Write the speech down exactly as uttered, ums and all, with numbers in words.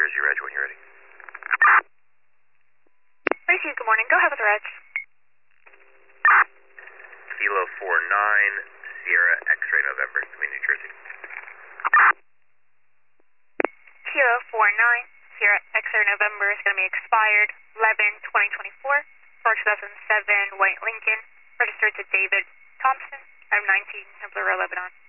Jersey Reg when you're ready. Tracy, good morning. Go ahead with the Reg. Kilo four nine, Sierra X-ray November, to me, New Jersey. Kilo four nine, Sierra X-ray November is going to be expired eleven twenty twenty-four for two thousand seven White Lincoln, registered to David Thompson, M nineteen, Templar Row, Lebanon.